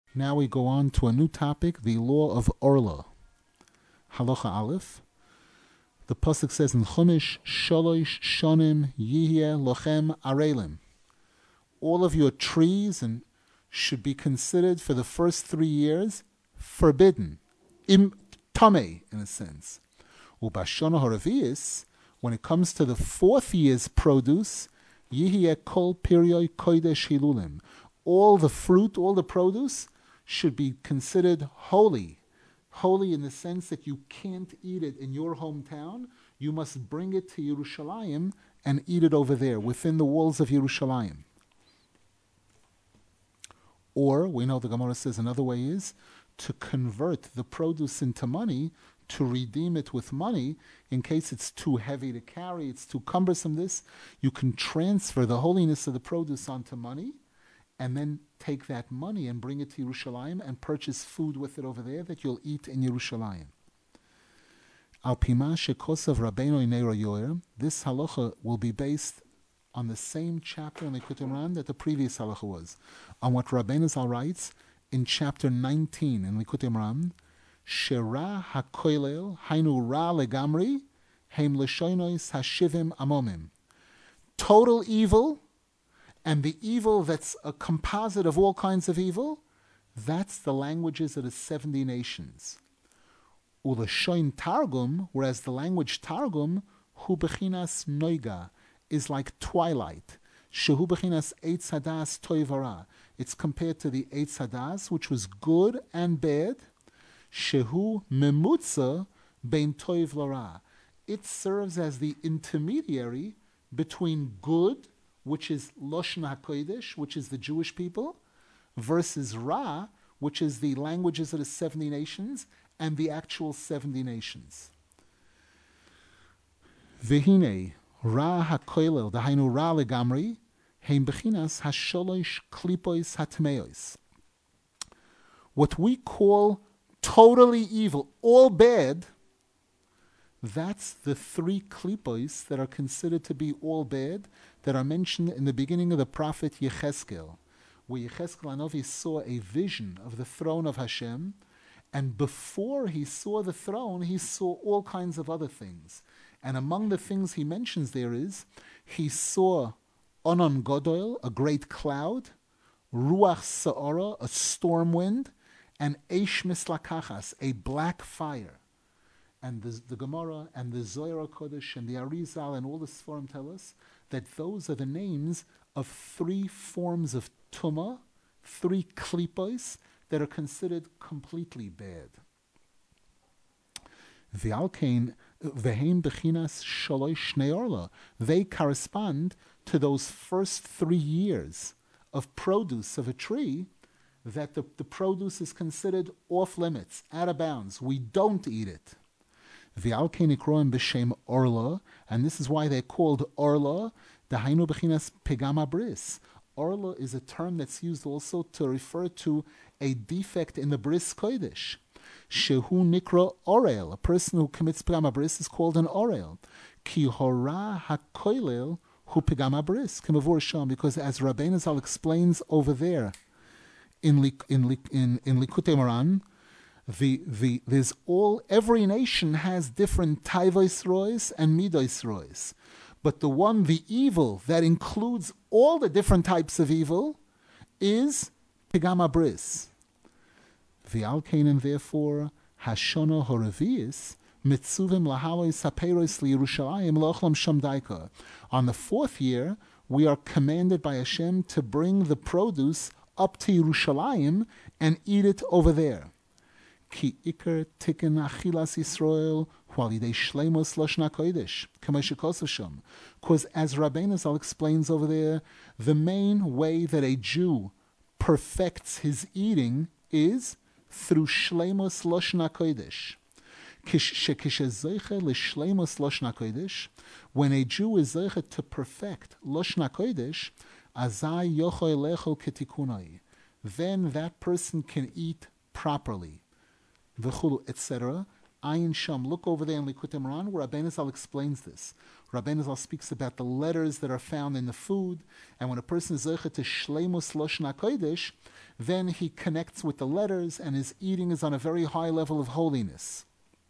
Now we go on to a new topic, the law of Orla. Halacha Aleph. The pasuk says in Chumash, Shalosh Shonim Yihye Lochem Arelim. All of your trees and should be considered for the first 3 years forbidden, tamei in a sense. Ubashona Horavius, when it comes to the 4th year's produce, Yihye Kol Piriyoi Kodesh Hilulim. All the fruit, all the produce should be considered holy. Holy in the sense that you can't eat it in your hometown. You must bring it to Yerushalayim and eat it over there, within the walls of Yerushalayim. Or, we know the Gemara says another way is to convert the produce into money, to redeem it with money, in case it's too heavy to carry, it's too cumbersome. You can transfer the holiness of the produce onto money, and then take that money and bring it to Yerushalayim and purchase food with it over there that you'll eat in Yerushalayim. Al Pima Shekosav Rabbeinu Neira Yoer, this halacha will be based on the same chapter in Likutei Moharan that the previous halacha was, on what Rabbeinu Zal writes in chapter 19 in Likutei Moharan, Shera HaKoilel Hainu Ra Legamri Heim Leshonois Hashivim Amomim. Total evil, and the evil that's a composite of all kinds of evil, that's the languages of the 70 nations. Uleshoin Targum, whereas the language Targum, Hu Bechinas Noiga, is like twilight. Shehu Bechinas Eitz Hadas Toivara. It's compared to the Eitz Hadas, which was good and bad. Shehu Memutza Bein Toiv Lara. It serves as the intermediary between good, which is Loshen HaKodesh, which is the Jewish people, versus Ra, which is the languages of the 70 nations, and the actual 70 nations. Vehine, Ra HaKoilel, Dahainu Ra Legamri, Heim Bechinas HaSholosh Klipois HaTmeos. What we call totally evil, all bad, that's the 3 klipos that are considered to be all bad, that are mentioned in the beginning of the prophet Yecheskel, where Yecheskel Hanavi saw a vision of the throne of Hashem, and before he saw the throne, he saw all kinds of other things. And among the things he mentions there is, he saw Onon Godol, a great cloud, Ruach Sa'ora, a storm wind, and Eish Mislakachas, a black fire. And the Gemara and the Zohar Kodesh and the Arizal and all the Sforim tell us that those are the names of 3 forms of Tumah, 3 klipos that are considered completely bad. V'alkein v'heim bechinas shalosh shnei orla. They correspond to those first 3 years of produce of a tree, that the produce is considered off limits, out of bounds. We don't eat it. V'alkein ikroim b'shem orla, and this is why they're called orla. Dahainu bechinas pegama bris. Orla is a term that's used also to refer to a defect in the bris kodesh. Shehu nikra orel. A person who commits pegama bris is called an orel. Ki hora hakoilel hu pegama bris. Because as Rabbeinu Zal explains over there in Likutei Moharan, there's every nation has different taivos rois and midos rois. But the evil that includes all the different types of evil is pegama bris. V'alkein, therefore, Hashona Horavius, mitzuvim lahalois haperos liYerushalayim lochlam sham daika. On the 4th year, we are commanded by Hashem to bring the produce up to Yerushalayim and eat it over there. Ki ikar tikkun achilas Yisrael hualidei shleimus lashon hakodesh k'moshe kosav sham. Because as Rabbeinu Zal explains over there, the main way that a Jew perfects his eating is through shleimus lashon hakodesh. When a Jew is zeicha to perfect lashon hakodesh, azai yochoi lechol ketikunai, then that person can eat properly, v'chulu, etc. Ayin Sham. Look over there in Likutei Moharan where Rabbeinu Zal explains this. Rabbeinu Zal speaks about the letters that are found in the food, and when a person is zeicha to Shleimus Loshen HaKodesh, then he connects with the letters, and his eating is on a very high level of holiness.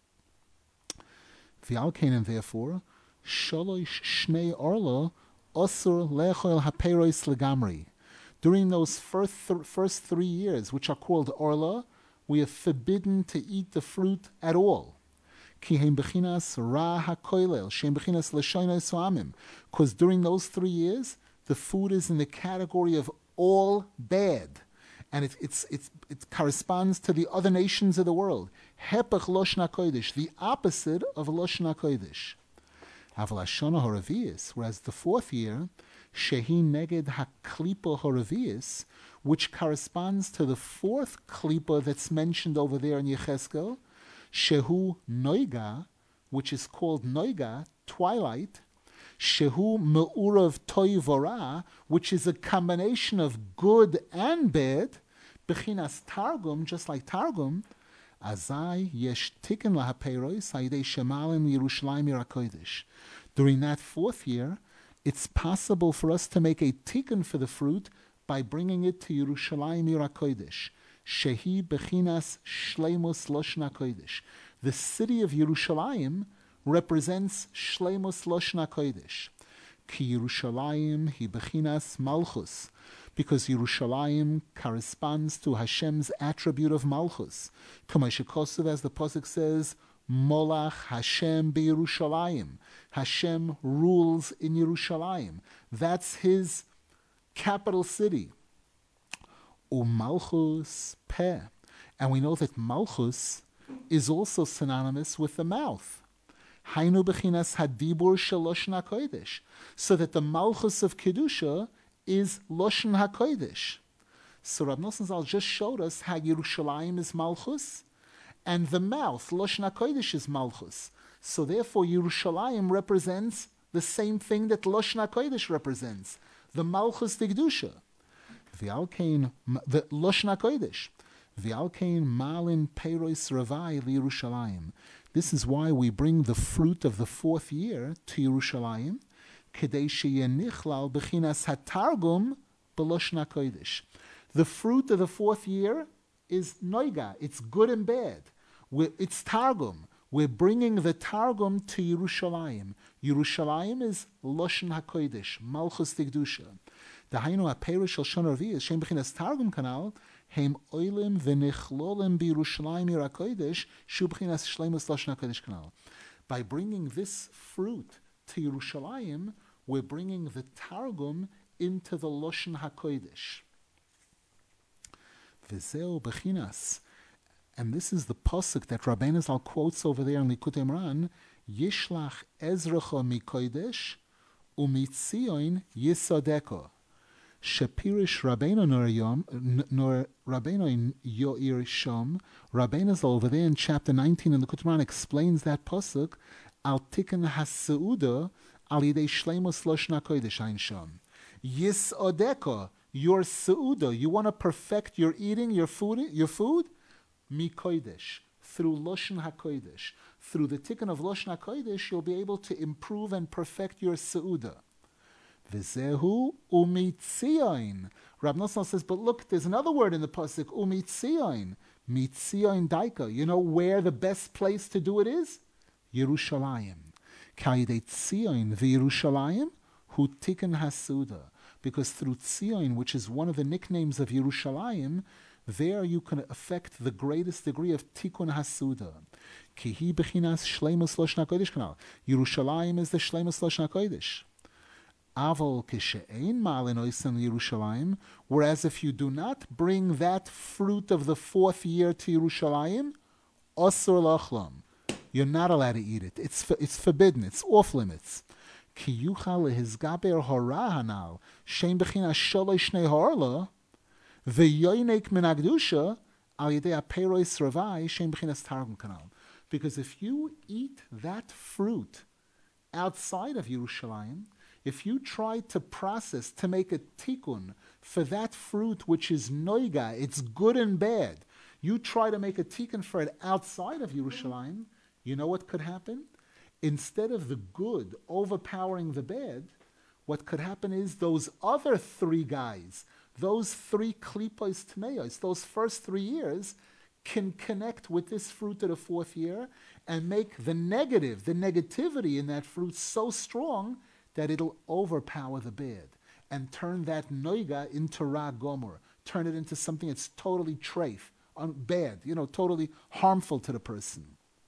V'alkein, therefore, Shalosh Shnei Orla Osur Lechol HaPeiros Legamri. During those first 3 years, which are called Orla, we are forbidden to eat the fruit at all. Because during those 3 years, the food is in the category of all bad. And it corresponds to the other nations of the world. Hepech Loshen HaKodesh, the opposite of Loshen HaKodesh. Whereas the 4th year, Shehi Neged HaKlipa Horavius, which corresponds to the 4th klipa that's mentioned over there in Yecheskel, Shehu Noiga, which is called Noiga, twilight, Shehu Me'urav Toivora, which is a combination of good and bad, Bechinas Targum, just like Targum, Azai Yesh Tikkun LaHaPeiros Hayidei Shemalim Yerushalayim Yirakodesh. During that 4th year, it's possible for us to make a tikkun for the fruit by bringing it to Yerushalayim Yirakodesh. Shehi Bechinas Shleimus Loshen HaKodesh. The city of Yerushalayim represents Shleimus Loshen HaKodesh. Ki Yerushalayim hi Bechinas Malchus. Because Yerushalayim corresponds to Hashem's attribute of Malchus. Kamashikosuv, as the Pasuk says, Molach Hashem beYerushalayim. Hashem rules in Yerushalayim. That's his capital city. Umalchus peh. And we know that Malchus is also synonymous with the mouth. Hainu bechinas hadibur shel Loshen HaKodesh. So that the Malchus of Kedusha is Loshen HaKodesh. So Rav Nosson Zal just showed us how Yerushalayim is Malchus, and the mouth, Loshen HaKodesh, is Malchus. So therefore Yerushalayim represents the same thing that Loshen HaKodesh represents, the Malchus de Kedusha. V'alkein, the Loshen HaKodesh. V'alkein malin peiros ravai liYerushalayim. This is why we bring the fruit of the 4th year to Yerushalayim, kedei sheyenichlal bechinas hatargum b'Loshen HaKodesh. The fruit of the 4th year is noiga. It's good and bad. It's targum. We're bringing the targum to Yerushalayim. Yerushalayim is Loshen HaKodesh, Malchus Tikdusha. Dahainu ha'peiros shel Shon Revi'is shem bechinas targum kanal hem oilim v'nichlolim b'Yerushalayim Yir HaKodesh shu bechinas shleimus Loshen HaKodesh kanal. By bringing this fruit to Yerushalayim, we're bringing the targum into the Loshen HaKodesh. V'zeu bechinas. And this is the pasuk that Rabbeinu Zal quotes over there in Likutei Moharan, Yishlach Ezracha mikodesh umitzion yisadeko. Shepirish Rabbeinu nor Rabbeinu yoir shom. Rabbeinu Zal over there in chapter 19 in Likutei Moharan explains that pasuk, al tikkun haseuda al yidei shleimus Loshen HaKodesh ein shom. Yisadeko, your seuda, you want to perfect your eating, your food, Mikodesh, through Loshen HaKodesh. Through the tikkun of Loshen HaKodesh, you'll be able to improve and perfect your seuda. V'zehu umitzion. Rab Nosson says, but look, there's another word in the pasuk, umitzion. Mitzion daika. You know where the best place to do it is? Yerushalayim. Ka'idei tzion v'Yerushalayim hu tikkun haseuda. Because through tzion, which is one of the nicknames of Yerushalayim, there you can affect the greatest degree of tikkun hasuda. Kihi bechinas shleimus Loshen HaKodesh kanal. Yerushalayim is the shleimus Loshen HaKodesh. Aval kishe'ein malin oisen Yerushalayim. Whereas if you do not bring that fruit of the 4th year to Yerushalayim, osur lachlam, you're not allowed to eat it. It's forbidden. It's off limits. Ki yuchal lehizgaber hora hanal shein bechinas shalosh shnei harla. V'yoinek min ha'kedusha al yidei ha'peiros ravai shem b'chinas targum kanal. Because if you eat that fruit outside of Yerushalayim, if you try to process, to make a tikkun for that fruit which is noiga, it's good and bad, you try to make a tikkun for it outside of Yerushalayim, You know what could happen? Instead of the good overpowering the bad, what could happen is those other three guys, those three klipos tmeos, those first 3 years, can connect with this fruit of the fourth year and make the negativity in that fruit so strong that it'll overpower the bad and turn that noiga into ra gomer, turn it into something that's totally treif, bad, totally harmful to the person.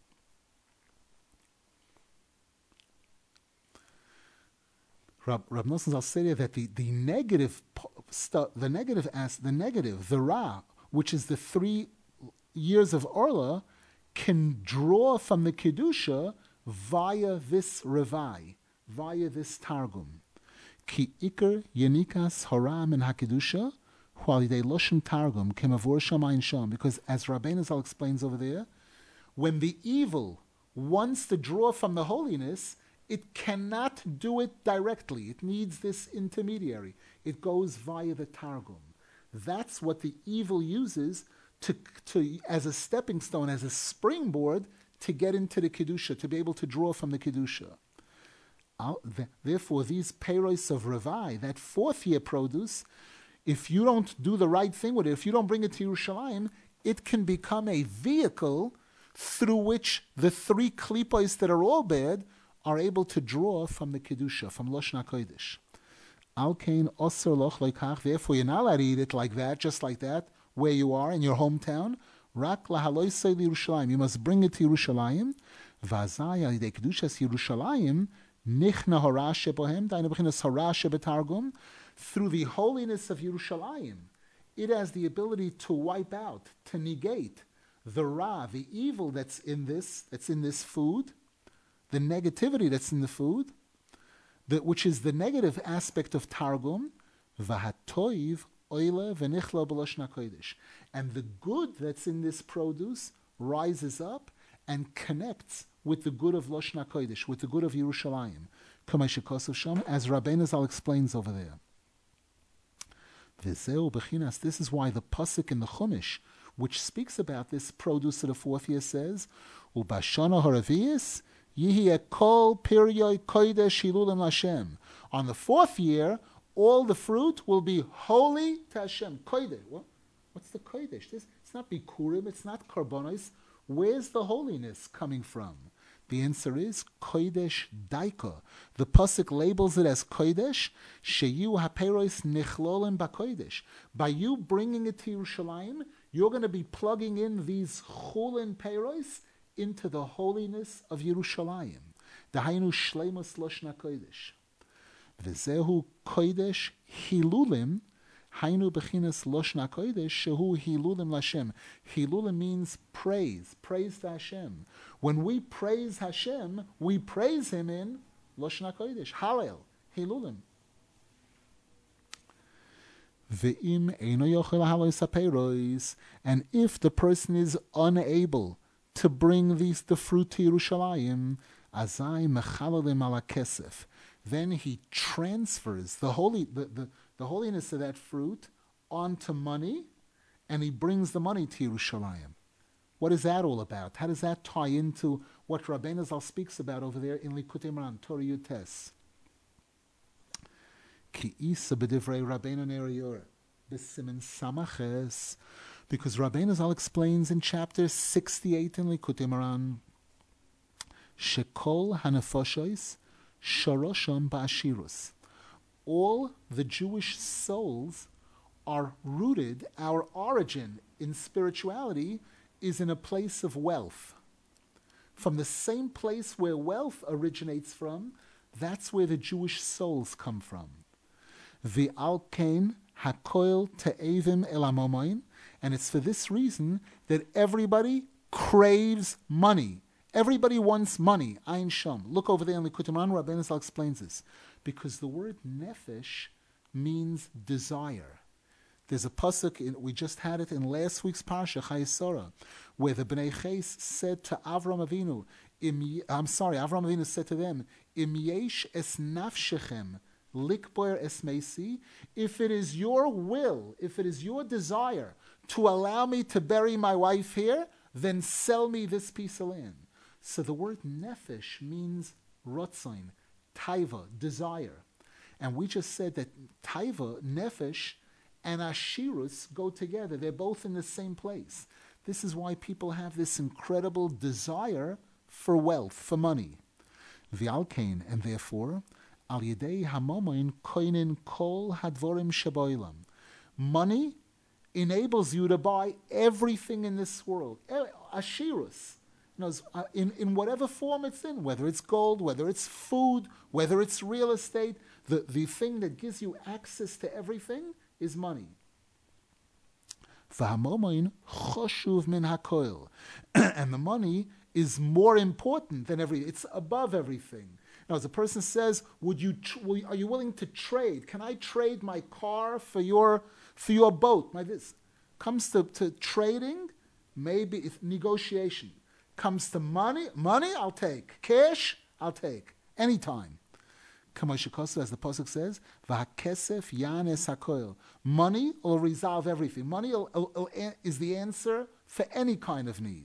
Rab Nosson Zal say that the negative stuff, the ra, which is the 3 years of Orla, can draw from the Kedusha via this Revai, via this Targum. Ki Iker Yenikas Hara min HaKedusha, Hualidei Loshen Targum, Kemavor Shamayin Sham, because as Rabbeinu Zal explains over there, when the evil wants to draw from the holiness, it cannot do it directly. It needs this intermediary. It goes via the Targum. That's what the evil uses to as a stepping stone, as a springboard to get into the Kedusha, to be able to draw from the Kedusha. Therefore, these peiros of Revai, that 4th year produce, if you don't do the right thing with it, if you don't bring it to Yerushalayim, it can become a vehicle through which the 3 klipos that are all bad are able to draw from the Kedusha, from Loshen HaKodesh. Al kain osir loch loikach, therefore you're not allowed to eat it like that, just like that, where you are, in your hometown. Rak lahaloisei Yerushalayim, you must bring it to Yerushalayim. Vazai al yidei Kedushas Yerushalayim, nichna hara shebohem, dainu b'chinas hara shebetargum, through the holiness of Yerushalayim, it has the ability to wipe out, to negate the ra, the evil that's in this food, the negativity that's in the food, which is the negative aspect of Targum, v'hatoiv oile v'nichla b'loshen HaKodesh. And the good that's in this produce rises up and connects with the good of Loshen HaKodesh, with the good of Yerushalayim. As Rabbeinu Zal explains over there. This is why the pasuk in the Chumash, which speaks about this produce of the 4th year, says, Ubashana haravias, Yihye kol piryoi kodesh hilulim Lashem. On the 4th year, all the fruit will be holy to Hashem. Kodesh. What's the kodesh? It's not bikurim, it's not karbonos. Where's the holiness coming from? The answer is kodesh daika. The pasuk labels it as kodesh. Sheyu haperos nichlolim bakodesh. By you bringing it to Yerushalayim, you're going to be plugging in these chulin peros into the holiness of Yerushalayim. Dahainu shleimus loshen hakodesh. V'zehu kodesh hilulim. Hainu bechinas loshen hakodesh shehu hilulim lashem. Hilulim means praise to Hashem. When we praise Hashem, we praise Him in loshen hakodesh, Hallel, hilulim. Ve'im eino yochel halos haperos, and if the person is unable to bring the fruit to Yerushalayim, azai mechalalim ala kesef, then he transfers the holiness of that fruit onto money, and he brings the money to Yerushalayim. What is that all about? How does that tie into what Rabbeinu Zal speaks about over there in Likutei Moharan, Torah Yutes? Ki isa b'divrei Rabbeinu Ner Yoreh b'simen samaches, because Rabbeinu Zal explains in chapter 68 in Likutei Moharan, shekol hanefoshes shorosham ba'ashirus. All the Jewish souls are rooted, our origin in spirituality is in a place of wealth. From the same place where wealth originates from, that's where the Jewish souls come from. V'al kain hakoil te'evim el hamomayin, and it's for this reason that everybody craves money. Everybody wants money. Ayin sham. Look over there in Likutei Moharan, Rabbeinu Zal explains this. Because the word nefesh means desire. There's a pasuk, we just had it in last week's parsha, Chayei Sarah, where the Bnei Ches said to Avram Avinu, Avram Avinu said to them, Im yesh es nafshechem likboer es meisi, if it is your will, if it is your desire to allow me to bury my wife here, then sell me this piece of land. So the word nefesh means rotzain, taiva, desire. And we just said that taiva, nefesh, and ashirus go together. They're both in the same place. This is why people have this incredible desire for wealth, for money. V'alkein, and therefore, al yedei hamomoin koinin kol hadvorim sheboilam. Money enables you to buy everything in this world. Ashirus. In whatever form it's in, whether it's gold, whether it's food, whether it's real estate, the thing that gives you access to everything is money. And the money is more important than it's above everything. Now, as a person says, are you willing to trade? Can I trade my car for your boat? This comes to trading, maybe it's negotiation. Comes to money, I'll take. Cash, I'll take. Anytime. As the Pasuk says, V'hakesef yanes hakoil. Money will resolve everything. Money is the answer for any kind of need.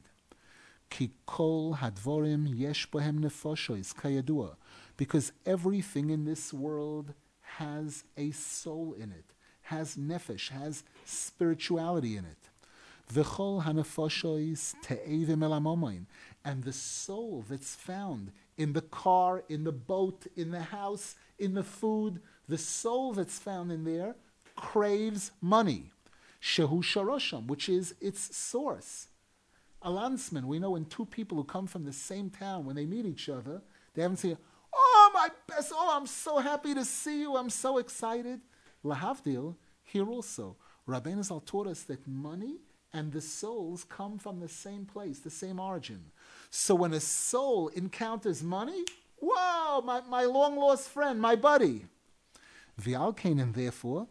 Ki kol hadvorim yesh bohem nefoshois kayadua. Because everything in this world has a soul in it, has nefesh, has spirituality in it. V'chol hanefoshois te'evim elamomoin. And the soul that's found in the car, in the boat, in the house, in the food, the soul that's found in there craves money. Shehu sharosham, which is its source. A landsman, we know when two people who come from the same town, when they meet each other, they haven't said, "Oh, my best, I'm so happy to see you, I'm so excited." Lahavdil, here also, Rabbeinu Zal taught us that money and the souls come from the same place, the same origin. So when a soul encounters money, whoa, my long-lost friend, my buddy. V'alkein, and therefore,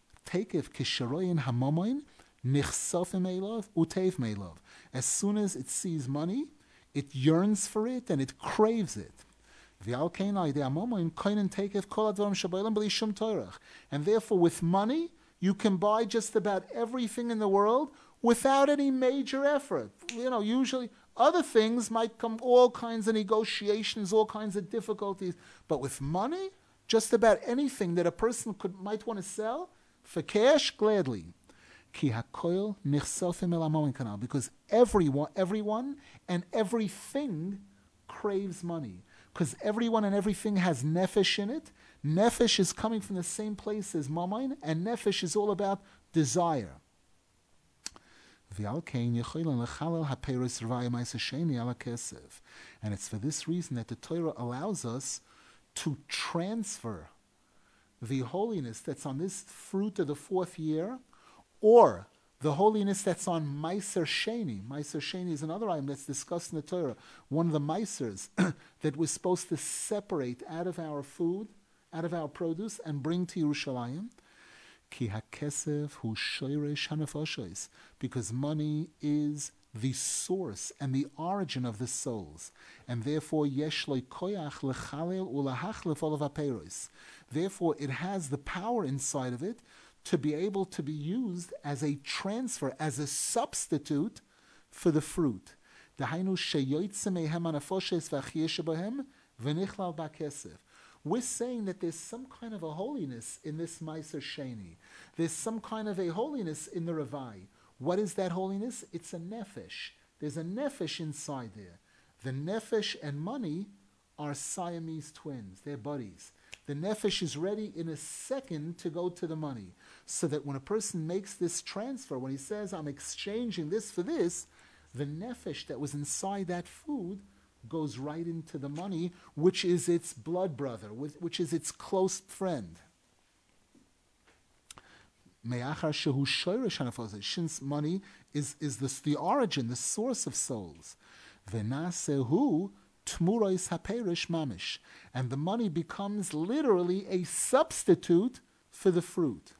takef kisharoyin hamomoin nichsofim eilov utev meilov. As soon as it sees money, it yearns for it and it craves it. V'alkein aidei hamomoin koinen takef kol advarim shabaylam b'li shum torach. And therefore, with money, you can buy just about everything in the world without any major effort. Usually other things might come, all kinds of negotiations, all kinds of difficulties. But with money, just about anything that a person might want to sell for cash, gladly. Ki hakoil nichsofim el hamomin kanal. Because everyone and everything craves money. Because everyone and everything has nefesh in it. Nefesh is coming from the same place as mammon, and nefesh is all about desire. And it's for this reason that the Torah allows us to transfer the holiness that's on this fruit of the fourth year, or the holiness that's on Meiser Sheni. Meiser Sheni is another item that's discussed in the Torah. One of the Meisers that we're supposed to separate out of our food, out of our produce, and bring to Yerushalayim. Ki hakesef hu shoyresh hanefoshes, because money is the source and the origin of the souls, and therefore yesh lo koyach lechalel ulahachlef olav haperos. Therefore, it has the power inside of it to be able to be used as a transfer, as a substitute for the fruit. Dahainu sheyoytze mehem hanefoshes v'achiyeh shebahem v'nichlal ba'kesef. We're saying that there's some kind of a holiness in this Meiser Sheni. There's some kind of a holiness in the Ravai. What is that holiness? It's a nefesh. There's a nefesh inside there. The nefesh and money are Siamese twins. They're buddies. The nefesh is ready in a second to go to the money. So that when a person makes this transfer, when he says, I'm exchanging this for this, the nefesh that was inside that food goes right into the money, which is its blood brother, which is its close friend. Since money is the origin, the source of souls. And the money becomes literally a substitute for the fruit.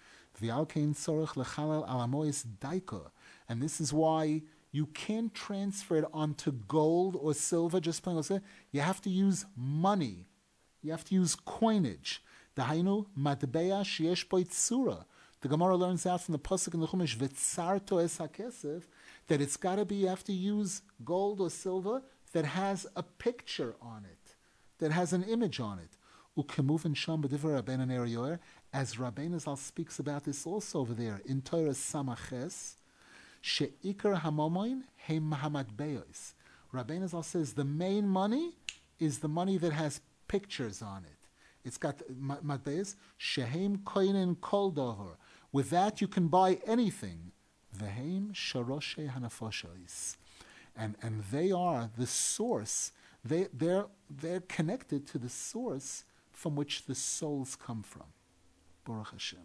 And this is why you can't transfer it onto gold or silver, just plain old silver. You have to use money. You have to use coinage. Dahainu matbeya sheyesh bo tzura. The Gemara learns out from the pasuk in the Chumash, v'tzarto es hakesef, that it's got to be, you have to use gold or silver that has a picture on it, that has an image on it. Ukemuven sham b'divrei Rabbeinu Ner Yoer, as Rabbeinu Zal speaks about this also over there in Torah Samaches, she'ikar hamomoin he mahamad beyos. Rabbeinu Zal says the main money is the money that has pictures on it. It's got matbeyos shehem koinen kol dover. With that you can buy anything. Vehem sharoshe hanafoshois. And they are the source. They're connected to the source from which the souls come from. Baruch Hashem.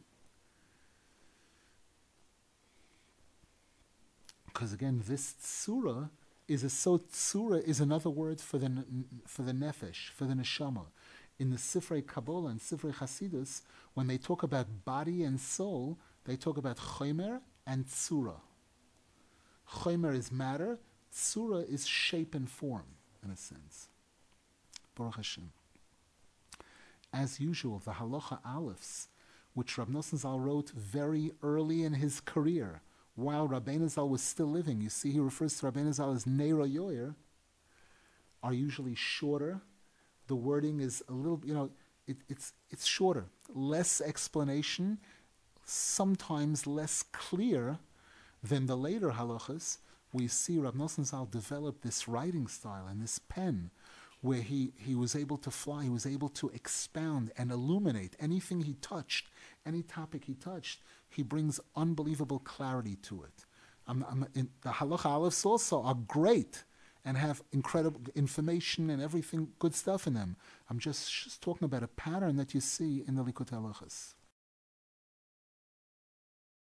Because again, this tzura tzura is another word for the nefesh, for the neshama. In the Sifrei Kabbalah and Sifrei Hasidus, when they talk about body and soul, they talk about chomer and tzura. Chomer is matter, tzura is shape and form, in a sense. Baruch Hashem. As usual, the Halacha Alephs, which Rab Nosson Zal wrote very early in his career, while Rabbeinu Zal was still living, you see he refers to Rabbeinu Zal as Neira Yoyer, are usually shorter. The wording is a little, it's shorter, less explanation, sometimes less clear than the later halachas. We see Rab Nosson Zal develop this writing style and this pen, where he was able to fly, he was able to expound and illuminate anything he touched, any topic he touched. He brings unbelievable clarity to it. The halacha alephs also are great and have incredible information and everything, good stuff in them. I'm just talking about a pattern that you see in the Likutei Halachos.